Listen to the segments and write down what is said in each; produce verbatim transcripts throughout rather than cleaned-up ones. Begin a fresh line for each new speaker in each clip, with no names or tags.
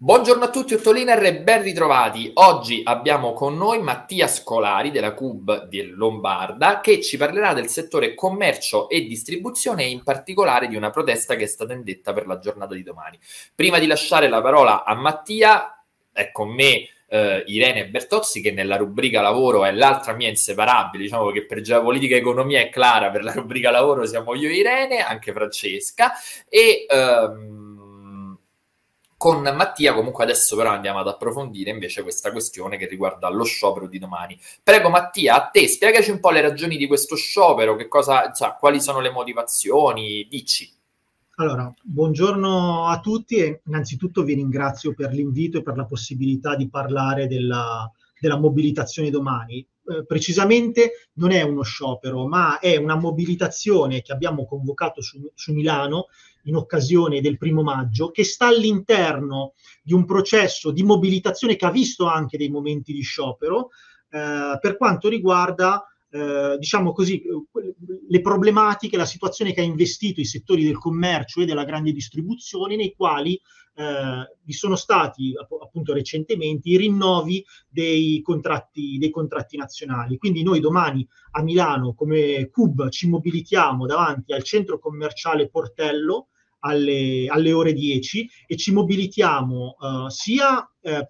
Buongiorno a tutti Ottoliner e ben ritrovati. Oggi abbiamo con noi Mattia Scolari della C U B di Lombarda che ci parlerà del settore commercio e distribuzione e in particolare di una protesta che è stata indetta per la giornata di domani. Prima di lasciare la parola a Mattia, è con me eh, Irene Bertozzi che nella rubrica lavoro è l'altra mia inseparabile, diciamo che per geopolitica e economia è Clara, per la rubrica lavoro siamo io e Irene, anche Francesca e... Ehm, con Mattia comunque adesso però andiamo ad approfondire invece questa questione che riguarda lo sciopero di domani. Prego Mattia, a te, spiegaci un po' le ragioni di questo sciopero, che cosa, cioè, quali sono le motivazioni, dici.
Allora, buongiorno a tutti e innanzitutto vi ringrazio per l'invito e per la possibilità di parlare della, della mobilitazione domani. Eh, precisamente non è uno sciopero, ma è una mobilitazione che abbiamo convocato su, su Milano in occasione del primo maggio, che sta all'interno di un processo di mobilitazione che ha visto anche dei momenti di sciopero, eh, per quanto riguarda, eh, diciamo così, le problematiche, la situazione che ha investito i settori del commercio e della grande distribuzione, nei quali eh, vi sono stati appunto recentemente i rinnovi dei contratti, dei contratti nazionali. Quindi noi domani a Milano come C U B ci mobilitiamo davanti al centro commerciale Portello alle, alle ore dieci e ci mobilitiamo uh, sia eh,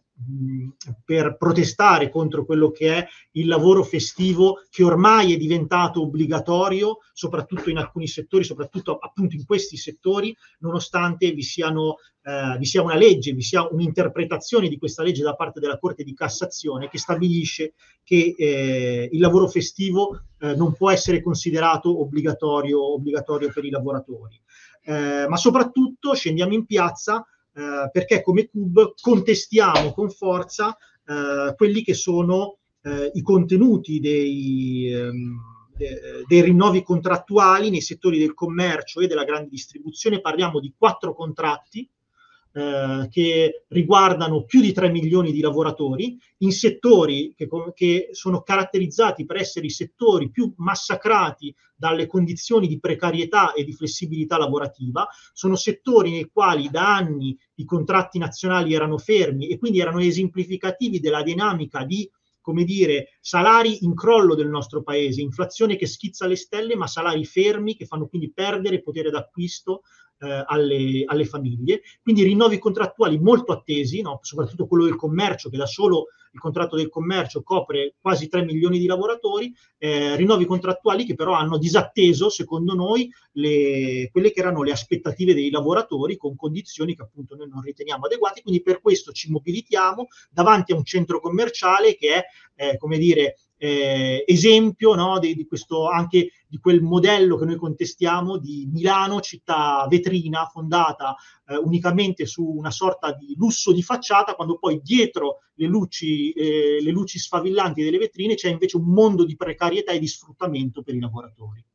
per protestare contro quello che è il lavoro festivo che ormai è diventato obbligatorio, soprattutto in alcuni settori, soprattutto appunto in questi settori, nonostante vi siano eh, vi sia una legge, vi sia un'interpretazione di questa legge da parte della Corte di Cassazione che stabilisce che eh, il lavoro festivo eh, non può essere considerato obbligatorio, obbligatorio per i lavoratori. Eh, ma soprattutto scendiamo in piazza eh, perché come C U B contestiamo con forza eh, quelli che sono eh, i contenuti dei, ehm, de, dei rinnovi contrattuali nei settori del commercio e della grande distribuzione. Parliamo di quattro contratti eh, che riguardano più di tre milioni di lavoratori in settori che, che sono caratterizzati per essere i settori più massacrati dalle condizioni di precarietà e di flessibilità lavorativa. Sono settori nei quali da anni i contratti nazionali erano fermi e quindi erano esemplificativi della dinamica di, come dire, salari in crollo del nostro paese, inflazione che schizza le stelle, ma salari fermi che fanno quindi perdere potere d'acquisto eh, alle, alle famiglie. Quindi rinnovi contrattuali molto attesi, no? Soprattutto quello del commercio, che da solo il contratto del commercio copre quasi tre milioni di lavoratori, eh, rinnovi contrattuali che però hanno disatteso, secondo noi, le, quelle che erano le aspettative dei lavoratori con condizioni che appunto noi non riteniamo adeguate. Quindi per questo ci mobilitiamo davanti a un centro commerciale che è, eh, come dire, eh, esempio, no, di, di questo, anche di quel modello che noi contestiamo di Milano, città vetrina, fondata eh, unicamente su una sorta di lusso di facciata, quando poi dietro le luci, eh, le luci sfavillanti delle vetrine c'è invece un mondo di precarietà e di sfruttamento per i lavoratori.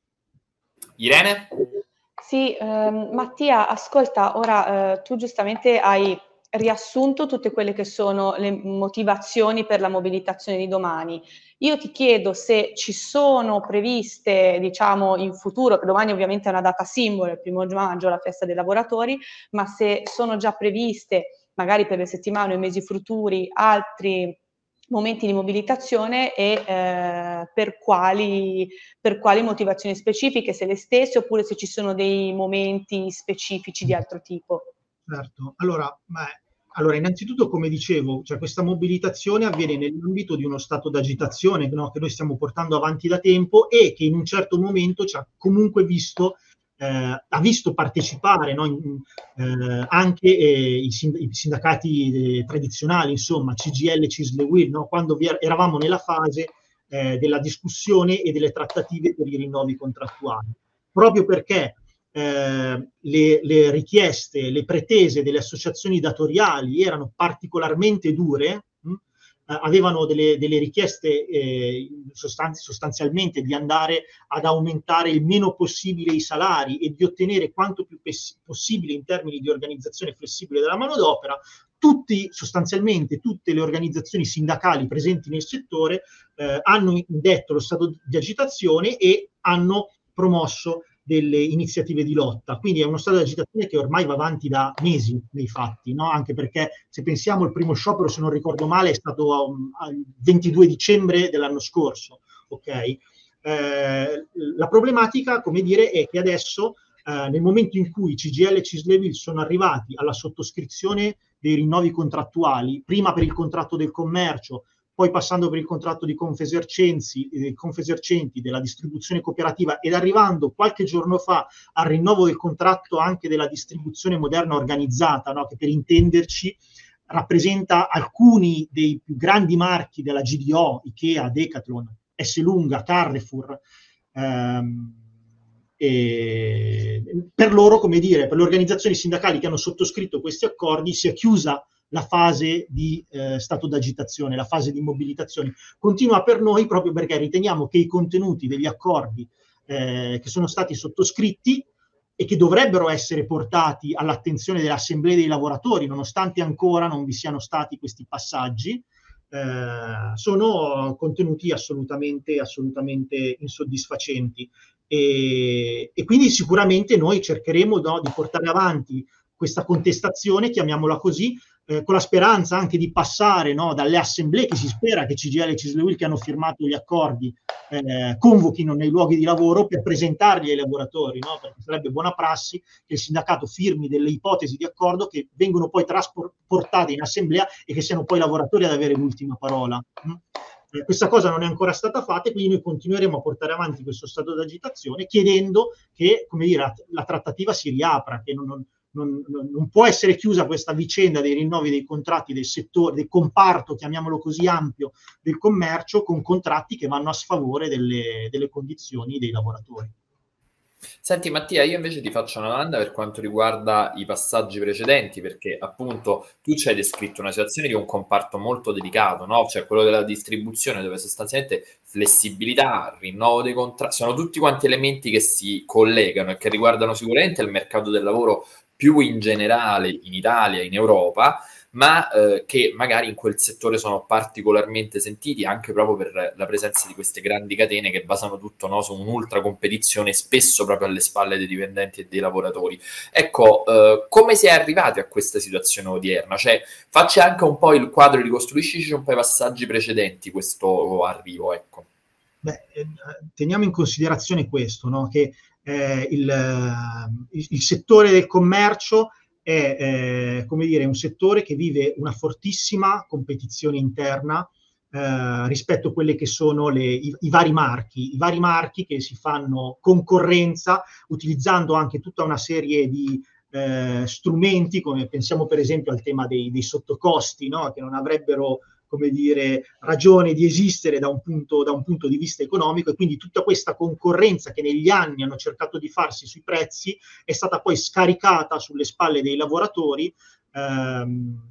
Irene?
Sì, ehm, Mattia, ascolta, ora eh, tu giustamente hai riassunto tutte quelle che sono le motivazioni per la mobilitazione di domani. Io ti chiedo se ci sono previste, diciamo, in futuro, che domani ovviamente è una data simbolo, il primo maggio, la festa dei lavoratori, ma se sono già previste, magari per le settimane o i mesi futuri, altri momenti di mobilitazione e eh, per quali, per quali motivazioni specifiche, se le stesse oppure se ci sono dei momenti specifici di altro tipo.
Certo, allora, ma, allora innanzitutto come dicevo, cioè questa mobilitazione avviene nell'ambito di uno stato d'agitazione, no, che noi stiamo portando avanti da tempo e che in un certo momento ci ha comunque visto Eh, ha visto partecipare, no, in, eh, anche eh, i, sind- i sindacati eh, tradizionali, insomma, C G I L, C I S L e U I L, no, quando vi er- eravamo nella fase eh, della discussione e delle trattative per i rinnovi contrattuali. Proprio perché eh, le, le richieste, le pretese delle associazioni datoriali erano particolarmente dure, mh, avevano delle, delle richieste eh, sostanzi, sostanzialmente di andare ad aumentare il meno possibile i salari e di ottenere quanto più pes- possibile in termini di organizzazione flessibile della manodopera. Tutti, sostanzialmente tutte le organizzazioni sindacali presenti nel settore eh, hanno indetto lo stato di agitazione e hanno promosso delle iniziative di lotta. Quindi è uno stato di agitazione che ormai va avanti da mesi nei fatti, no? Anche perché se pensiamo il primo sciopero, se non ricordo male, è stato um, il ventidue dicembre dell'anno scorso, ok? Eh, la problematica, come dire, è che adesso eh, nel momento in cui C G I L e Cislevi sono arrivati alla sottoscrizione dei rinnovi contrattuali, prima per il contratto del commercio, poi passando per il contratto di Confesercenti, eh, Confesercenti della distribuzione cooperativa ed arrivando qualche giorno fa al rinnovo del contratto anche della distribuzione moderna organizzata, no? Che per intenderci rappresenta alcuni dei più grandi marchi della G D O, Ikea, Decathlon, Esselunga, Carrefour. Ehm, e per loro, come dire, per le organizzazioni sindacali che hanno sottoscritto questi accordi, si è chiusa la fase di eh, stato d'agitazione, la fase di mobilitazione. Continua per noi proprio perché riteniamo che i contenuti degli accordi eh, che sono stati sottoscritti e che dovrebbero essere portati all'attenzione delle assemblee dei lavoratori, nonostante ancora non vi siano stati questi passaggi, eh, sono contenuti assolutamente, assolutamente insoddisfacenti. E, e quindi sicuramente noi cercheremo, no, di portare avanti questa contestazione, chiamiamola così, eh, con la speranza anche di passare, no, dalle assemblee, che si spera che C G I L e Cislevi, che hanno firmato gli accordi, eh, convochino nei luoghi di lavoro per presentarli ai lavoratori, no? Perché sarebbe buona prassi che il sindacato firmi delle ipotesi di accordo che vengono poi trasportate in assemblea e che siano poi i lavoratori ad avere l'ultima parola. Mm? Eh, questa cosa non è ancora stata fatta e quindi noi continueremo a portare avanti questo stato di agitazione chiedendo che, come dire, la, la trattativa si riapra, che non, non Non, non può essere chiusa questa vicenda dei rinnovi dei contratti del settore, del comparto, chiamiamolo così, ampio del commercio, con contratti che vanno a sfavore delle, delle condizioni dei lavoratori.
Senti Mattia, io invece ti faccio una domanda per quanto riguarda i passaggi precedenti, perché appunto tu ci hai descritto una situazione di un comparto molto delicato, no? Cioè quello della distribuzione, dove sostanzialmente flessibilità, rinnovo dei contratti, sono tutti quanti elementi che si collegano e che riguardano sicuramente il mercato del lavoro più in generale in Italia, in Europa, ma eh, che magari in quel settore sono particolarmente sentiti anche proprio per la presenza di queste grandi catene che basano tutto, no, su un'ultra competizione, spesso proprio alle spalle dei dipendenti e dei lavoratori. Ecco, eh, come si è arrivati a questa situazione odierna? Cioè, facci anche un po' il quadro, ricostruiscici un po' i passaggi precedenti, questo arrivo, ecco.
Beh, eh, teniamo in considerazione questo, no? Che eh, il, il, il settore del commercio è, eh, come dire, un settore che vive una fortissima competizione interna eh, rispetto a quelle che sono le, i, i vari marchi, i vari marchi che si fanno concorrenza utilizzando anche tutta una serie di eh, strumenti, come pensiamo per esempio al tema dei, dei sottocosti, no? Che non avrebbero, come dire, ragione di esistere da un punto, da un punto di vista economico, e quindi tutta questa concorrenza che negli anni hanno cercato di farsi sui prezzi è stata poi scaricata sulle spalle dei lavoratori ehm,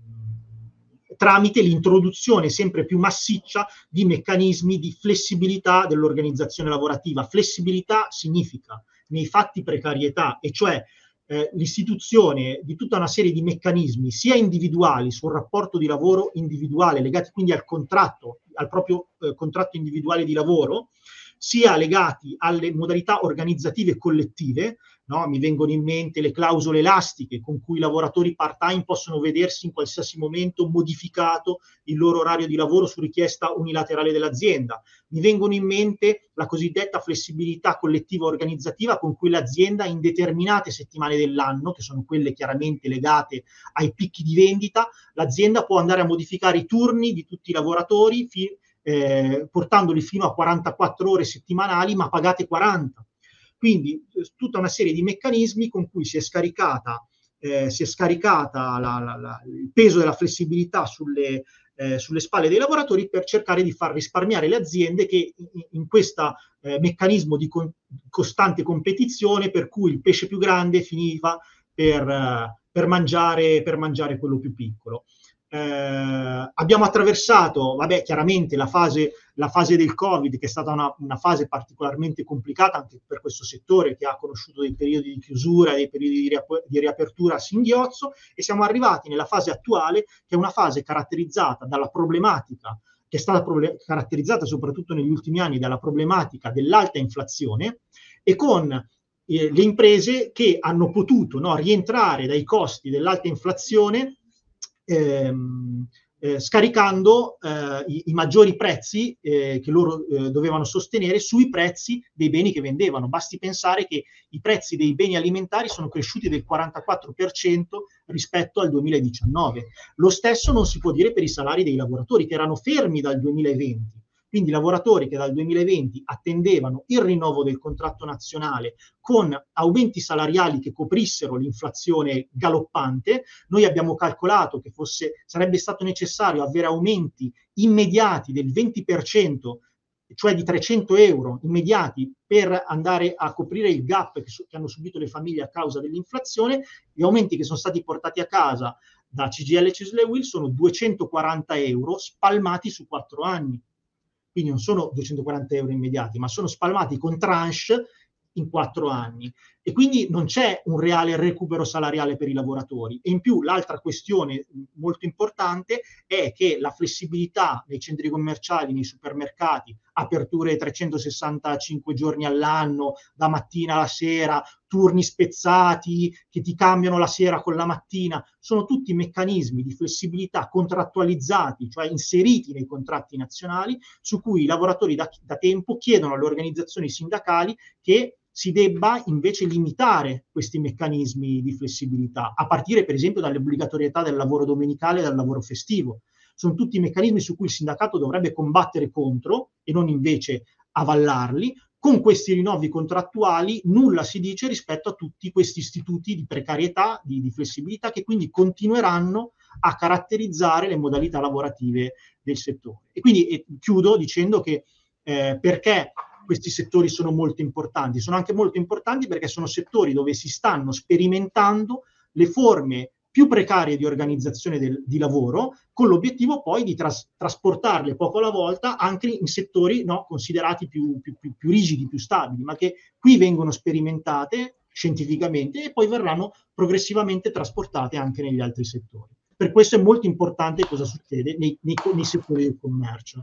tramite l'introduzione sempre più massiccia di meccanismi di flessibilità dell'organizzazione lavorativa. Flessibilità significa, nei fatti, precarietà, e cioè Eh, l'istituzione di tutta una serie di meccanismi, sia individuali sul rapporto di lavoro individuale, legati quindi al contratto, al proprio eh, contratto individuale di lavoro, sia legati alle modalità organizzative collettive, no? Mi vengono in mente le clausole elastiche con cui i lavoratori part-time possono vedersi in qualsiasi momento modificato il loro orario di lavoro su richiesta unilaterale dell'azienda. Mi vengono in mente la cosiddetta flessibilità collettiva organizzativa con cui l'azienda in determinate settimane dell'anno, che sono quelle chiaramente legate ai picchi di vendita, l'azienda può andare a modificare i turni di tutti i lavoratori fi- eh, portandoli fino a quarantaquattro ore settimanali, ma pagate quaranta. Quindi tutta una serie di meccanismi con cui si è scaricata, eh, si è scaricata la, la, la, il peso della flessibilità sulle, eh, sulle spalle dei lavoratori per cercare di far risparmiare le aziende che in, in questo eh, meccanismo di con, costante competizione, per cui il pesce più grande finiva per, uh, per, mangiare, per mangiare quello più piccolo. Eh, abbiamo attraversato, vabbè, chiaramente la fase, la fase del Covid, che è stata una, una fase particolarmente complicata anche per questo settore, che ha conosciuto dei periodi di chiusura, dei periodi di, riap- di riapertura a singhiozzo, e siamo arrivati nella fase attuale, che è una fase caratterizzata dalla problematica, che è stata proble- caratterizzata soprattutto negli ultimi anni dalla problematica dell'alta inflazione, e con eh, le imprese che hanno potuto, no, rientrare dai costi dell'alta inflazione ehm, eh, scaricando eh, i, i maggiori prezzi eh, che loro eh, dovevano sostenere sui prezzi dei beni che vendevano. Basti pensare che i prezzi dei beni alimentari sono cresciuti del quarantaquattro per cento rispetto al duemiladiciannove. Lo stesso non si può dire per i salari dei lavoratori, che erano fermi dal duemilaventi. Quindi lavoratori che dal duemilaventi attendevano il rinnovo del contratto nazionale con aumenti salariali che coprissero l'inflazione galoppante. Noi abbiamo calcolato che fosse, sarebbe stato necessario avere aumenti immediati del venti per cento, cioè di trecento euro immediati, per andare a coprire il gap che, che hanno subito le famiglie a causa dell'inflazione. Gli aumenti che sono stati portati a casa da C G I L, CISL e U I L sono duecentoquaranta euro spalmati su quattro anni. Quindi non sono duecentoquaranta euro immediati, ma sono spalmati con tranche in quattro anni. E quindi non c'è un reale recupero salariale per i lavoratori. E in più l'altra questione molto importante è che la flessibilità nei centri commerciali, nei supermercati, aperture trecentosessantacinque giorni all'anno, da mattina alla sera, turni spezzati che ti cambiano la sera con la mattina, sono tutti meccanismi di flessibilità contrattualizzati, cioè inseriti nei contratti nazionali, su cui i lavoratori da, da tempo chiedono alle organizzazioni sindacali che si debba invece limitare questi meccanismi di flessibilità, a partire per esempio dall'obbligatorietà del lavoro domenicale e del lavoro festivo. Sono tutti meccanismi su cui il sindacato dovrebbe combattere contro e non invece avallarli. Con questi rinnovi contrattuali nulla si dice rispetto a tutti questi istituti di precarietà, di, di flessibilità, che quindi continueranno a caratterizzare le modalità lavorative del settore. E quindi e chiudo dicendo che eh, perché questi settori sono molto importanti? Sono anche molto importanti perché sono settori dove si stanno sperimentando le forme più precarie di organizzazione del, di lavoro, con l'obiettivo poi di tras, trasportarle poco alla volta anche in settori, no, considerati più, più, più, più rigidi, più stabili, ma che qui vengono sperimentate scientificamente e poi verranno progressivamente trasportate anche negli altri settori. Per questo è molto importante cosa succede nei, nei, nei settori del commercio.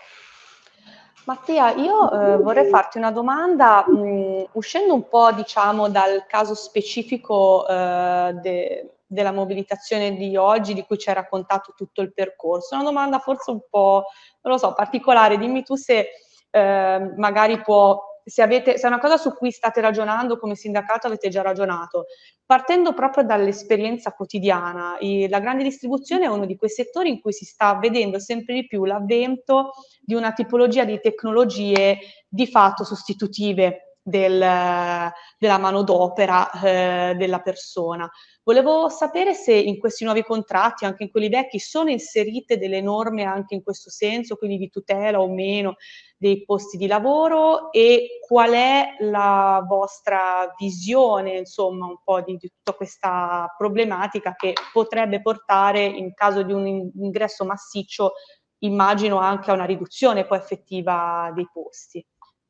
Mattia, io eh, vorrei farti una domanda, mh, uscendo un po', diciamo, dal caso specifico eh, de, della mobilitazione di oggi, di cui ci hai raccontato tutto il percorso. Una domanda forse un po', non lo so, particolare. Dimmi tu se eh, magari può, se avete, se è una cosa su cui state ragionando come sindacato, avete già ragionato. Partendo proprio dall'esperienza quotidiana, i, la grande distribuzione è uno di quei settori in cui si sta vedendo sempre di più l'avvento di una tipologia di tecnologie di fatto sostitutive del, della manodopera eh, della persona. Volevo sapere se in questi nuovi contratti, anche in quelli vecchi, sono inserite delle norme anche in questo senso, quindi di tutela o meno dei posti di lavoro, e qual è la vostra visione, insomma, un po' di, di tutta questa problematica che potrebbe portare, in caso di un ingresso massiccio, immagino anche a una riduzione poi effettiva dei posti.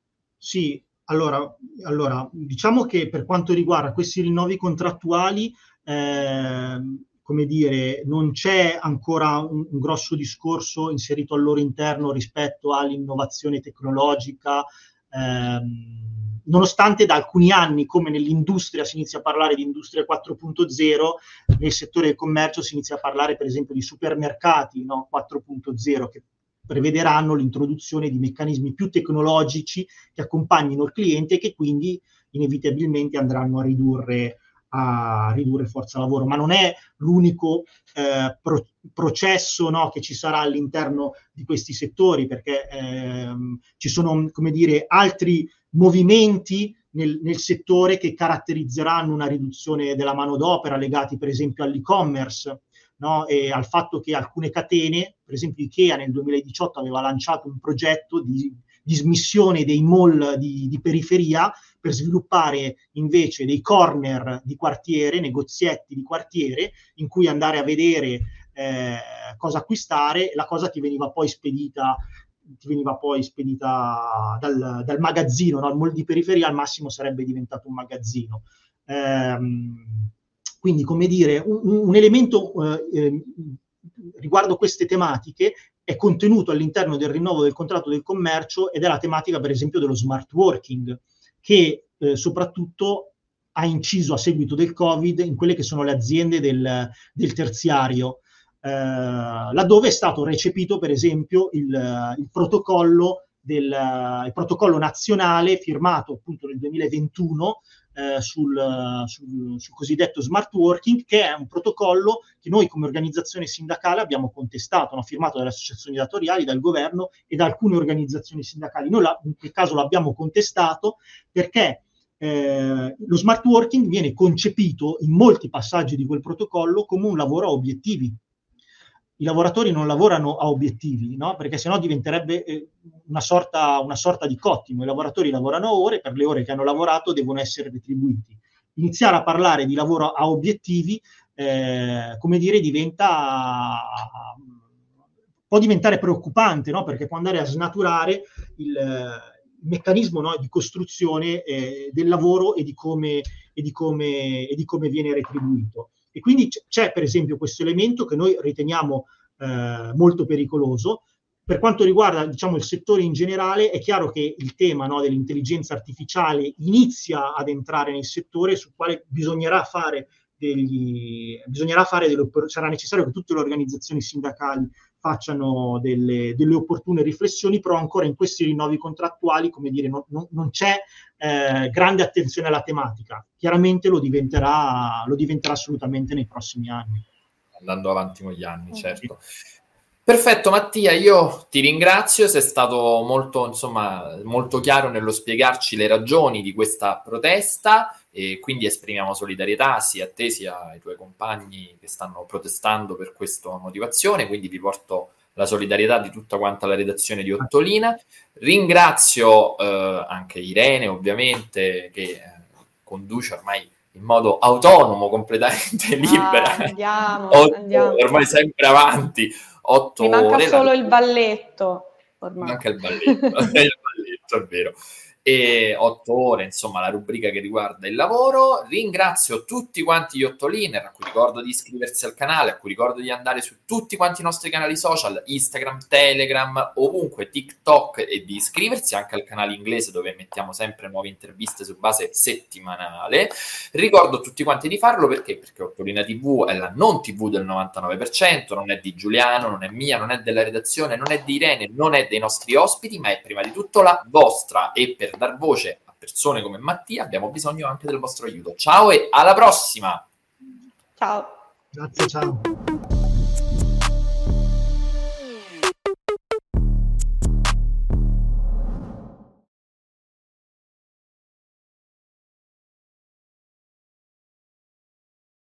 Sì, allora, allora diciamo che per quanto riguarda questi rinnovi contrattuali, eh, come dire, non c'è ancora un, un grosso discorso inserito al loro interno rispetto all'innovazione tecnologica, ehm, nonostante da alcuni anni, come nell'industria si inizia a parlare di industria quattro punto zero, nel settore del commercio si inizia a parlare per esempio di supermercati, no? quattro punto zero, che prevederanno l'introduzione di meccanismi più tecnologici che accompagnino il cliente e che quindi inevitabilmente andranno a ridurre, a ridurre forza lavoro. Ma non è l'unico eh, pro- processo, no, che ci sarà all'interno di questi settori, perché ehm, ci sono, come dire, altri movimenti nel, nel settore che caratterizzeranno una riduzione della manodopera, legati per esempio all'e-commerce, no? E al fatto che alcune catene, per esempio Ikea nel duemiladiciotto aveva lanciato un progetto di dismissione dei mall di, di periferia per sviluppare invece dei corner di quartiere, negozietti di quartiere, in cui andare a vedere eh, cosa acquistare. La cosa ti veniva poi spedita ti veniva poi spedita dal, dal magazzino, no? Il mall di periferia al massimo sarebbe diventato un magazzino. Ehm, quindi, come dire, un, un elemento eh, riguardo queste tematiche è contenuto all'interno del rinnovo del contratto del commercio, ed è la tematica, per esempio, dello smart working, che eh, soprattutto ha inciso a seguito del Covid in quelle che sono le aziende del, del terziario, eh, laddove è stato recepito per esempio il, il protocollo del il protocollo nazionale firmato appunto nel duemilaventuno eh, sul, sul, sul cosiddetto smart working, che è un protocollo che noi come organizzazione sindacale abbiamo contestato, no? Firmato dalle associazioni datoriali, dal governo e da alcune organizzazioni sindacali. Noi la, in quel caso l'abbiamo contestato perché Eh, lo smart working viene concepito in molti passaggi di quel protocollo come un lavoro a obiettivi. I lavoratori non lavorano a obiettivi, no? Perché sennò diventerebbe eh, una, sorta, una sorta di cottimo. I lavoratori lavorano ore, per le ore che hanno lavorato devono essere retribuiti. Iniziare a parlare di lavoro a obiettivi, eh, come dire, diventa può diventare preoccupante, no? Perché può andare a snaturare il il meccanismo, no, di costruzione eh, del lavoro e di, come, e, di come, e di come viene retribuito. E quindi c- c'è per esempio questo elemento che noi riteniamo eh, molto pericoloso. Per quanto riguarda, diciamo, il settore in generale, è chiaro che il tema, no, dell'intelligenza artificiale inizia ad entrare nel settore, sul quale bisognerà fare degli, bisognerà fare delle, sarà necessario che tutte le organizzazioni sindacali facciano delle, delle opportune riflessioni, però ancora in questi rinnovi contrattuali, come dire, non, non, non c'è eh, grande attenzione alla tematica. Chiaramente lo diventerà, lo diventerà assolutamente nei prossimi anni.
Andando avanti con gli anni, certo. Perfetto Mattia, io ti ringrazio, sei stato molto, insomma, molto chiaro nello spiegarci le ragioni di questa protesta e quindi esprimiamo solidarietà sia a te sia ai tuoi compagni che stanno protestando per questa motivazione, quindi vi porto la solidarietà di tutta quanta la redazione di Ottolina. Ringrazio eh, anche Irene, ovviamente, che eh, conduce ormai in modo autonomo, completamente libera.
Ah, andiamo,
Otto,
andiamo.
ormai sempre avanti. Otto
Mi manca
ore,
solo
la...
il balletto. Ormai.
Manca il balletto, il balletto, è vero. E otto ore, insomma, la rubrica che riguarda il lavoro. Ringrazio tutti quanti gli Ottoliner, a cui ricordo di iscriversi al canale, a cui ricordo di andare su tutti quanti i nostri canali social, Instagram, Telegram, ovunque, TikTok, e di iscriversi anche al canale inglese dove mettiamo sempre nuove interviste su base settimanale. Ricordo a tutti quanti di farlo perché? Perché Ottolina tivù è la non tivù del novantanove per cento, non è di Giuliano, non è mia, non è della redazione, non è di Irene, non è dei nostri ospiti, ma è prima di tutto la vostra, e per dar voce a persone come Mattia abbiamo bisogno anche del vostro aiuto. Ciao e alla prossima!
Ciao!
Grazie, ciao!